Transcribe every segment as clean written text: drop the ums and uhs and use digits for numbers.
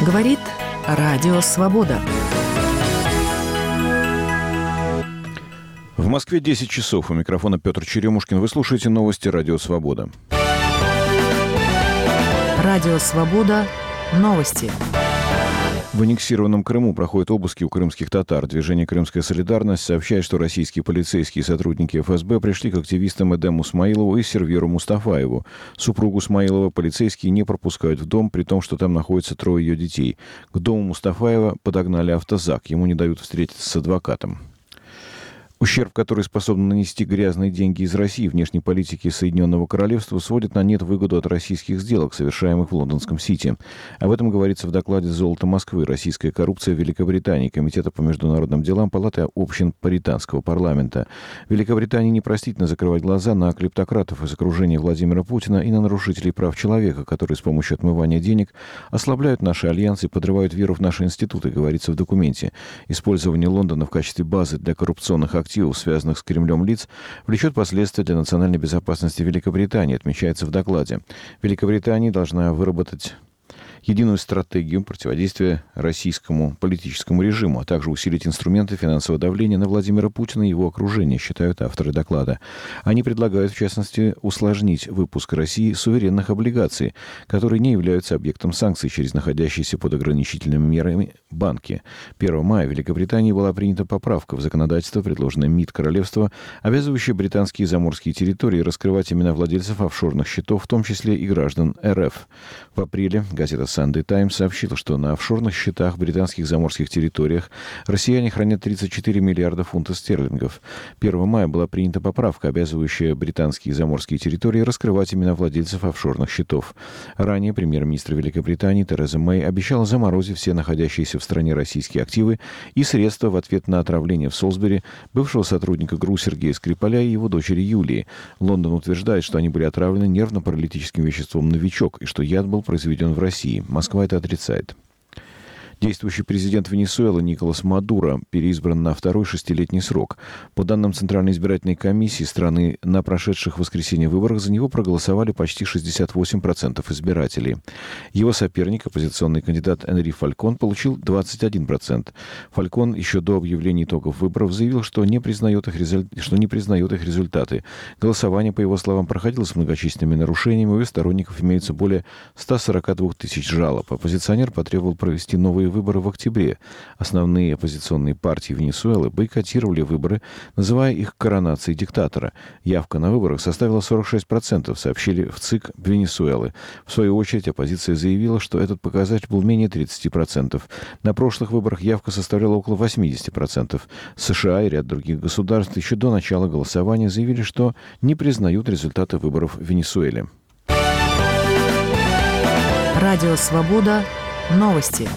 Говорит Радио Свобода. В Москве 10 часов. У микрофона Петр Черемушкин. Вы слушаете новости Радио Свобода. Радио Свобода. Новости. В аннексированном Крыму проходят обыски у крымских татар. Движение «Крымская солидарность» сообщает, что российские полицейские и сотрудники ФСБ пришли к активистам Эдему Смаилову и Серверу Мустафаеву. Супругу Смаилова полицейские не пропускают в дом, при том, что там находится 3 ее детей. К дому Мустафаева подогнали автозак. Ему не дают встретиться с адвокатом. Ущерб, который способен нанести грязные деньги из России внешней политике Соединенного Королевства, сводит на нет выгоду от российских сделок, совершаемых в лондонском Сити. Об этом говорится в докладе «Золото Москвы. Российская коррупция в Великобритании» Комитета по международным делам Палаты общин британского парламента. Великобритании непростительно закрывать глаза на клептократов из окружения Владимира Путина и на нарушителей прав человека, которые с помощью отмывания денег ослабляют наши альянсы и подрывают веру в наши институты, говорится в документе. Использование Лондона в качестве базы для коррупционных активов, связанных с Кремлем лиц, влечет последствия для национальной безопасности Великобритании, отмечается в докладе. Великобритания должна выработать единую стратегию противодействия российскому политическому режиму, а также усилить инструменты финансового давления на Владимира Путина и его окружение, считают авторы доклада. Они предлагают, в частности, усложнить выпуск России суверенных облигаций, которые не являются объектом санкций через находящиеся под ограничительными мерами банки. 1 мая в Великобритании была принята поправка в законодательство, предложенное МИД Королевства, обязывающая британские заморские территории раскрывать имена владельцев офшорных счетов, в том числе и граждан РФ. В апреле газета Sunday Times сообщила, что на офшорных счетах британских заморских территориях россияне хранят 34 миллиарда фунтов стерлингов. 1 мая была принята поправка, обязывающая британские заморские территории раскрывать имена владельцев офшорных счетов. Ранее премьер-министр Великобритании Тереза Мэй обещала заморозить все находящиеся в стране российские активы и средства в ответ на отравление в Солсбери бывшего сотрудника ГРУ Сергея Скрипаля и его дочери Юлии. Лондон утверждает, что они были отравлены нервно-паралитическим веществом «Новичок» и что яд был произведен в России. Москва это отрицает. Действующий президент Венесуэлы Николас Мадуро переизбран на второй 6-летний срок. По данным Центральной избирательной комиссии страны, на прошедших в воскресенье выборах за него проголосовали почти 68% избирателей. Его соперник, оппозиционный кандидат Энри Фалькон, получил 21%. Фалькон еще до объявления итогов выборов заявил, что не признает их результаты. Голосование, по его словам, проходило с многочисленными нарушениями. У его сторонников имеется более 142 тысяч жалоб. Оппозиционер потребовал провести новые выборы в октябре. Основные оппозиционные партии Венесуэлы бойкотировали выборы, называя их коронацией диктатора. Явка на выборах составила 46%, сообщили в ЦИК Венесуэлы. В свою очередь оппозиция заявила, что этот показатель был менее 30%. На прошлых выборах явка составляла около 80%. США и ряд других государств еще до начала голосования заявили, что не признают результаты выборов в Венесуэле. Радио Свобода. Новости.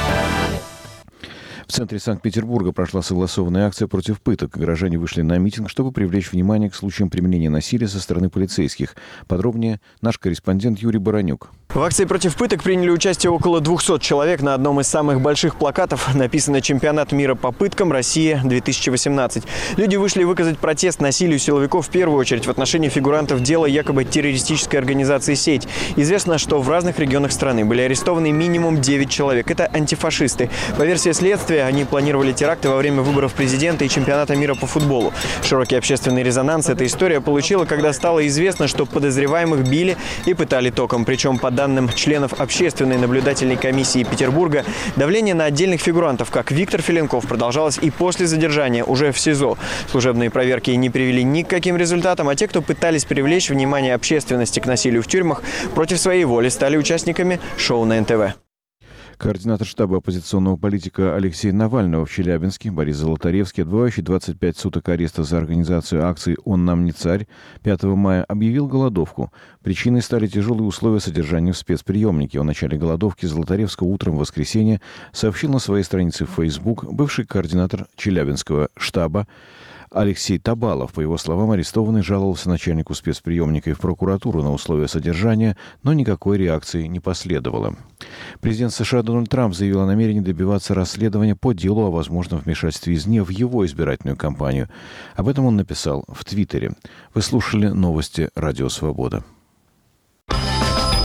В центре Санкт-Петербурга прошла согласованная акция против пыток. Горожане вышли на митинг, чтобы привлечь внимание к случаям применения насилия со стороны полицейских. Подробнее наш корреспондент Юрий Баранюк. В акции против пыток приняли участие около 200 человек. На одном из самых больших плакатов написано «Чемпионат мира по пыткам. Россия-2018». Люди вышли выказать протест насилию силовиков в первую очередь в отношении фигурантов дела якобы террористической организации «Сеть». Известно, что в разных регионах страны были арестованы минимум 9 человек. Это антифашисты. По версии следствия, они планировали теракты во время выборов президента и чемпионата мира по футболу. Широкий общественный резонанс эта история получила, когда стало известно, что подозреваемых били и пытали током. Причем, по данным членов общественной наблюдательной комиссии Петербурга, давление на отдельных фигурантов, как Виктор Филенков, продолжалось и после задержания уже в СИЗО. Служебные проверки не привели ни к каким результатам, а те, кто пытались привлечь внимание общественности к насилию в тюрьмах, против своей воли стали участниками шоу на НТВ. Координатор штаба оппозиционного политика Алексея Навального в Челябинске Борис Золотаревский, отбывающий 25 суток ареста за организацию акции «Он нам не царь», 5 мая объявил голодовку. Причиной стали тяжелые условия содержания в спецприемнике. О начале голодовки Золотаревского утром в воскресенье сообщил на своей странице в Facebook бывший координатор Челябинского штаба Алексей Табалов. По его словам, арестованный жаловался начальнику спецприемника и в прокуратуру на условия содержания, но никакой реакции не последовало. Президент США Дональд Трамп заявил о намерении добиваться расследования по делу о возможном вмешательстве извне в его избирательную кампанию. Об этом он написал в Твиттере. Вы слушали новости Радио Свобода.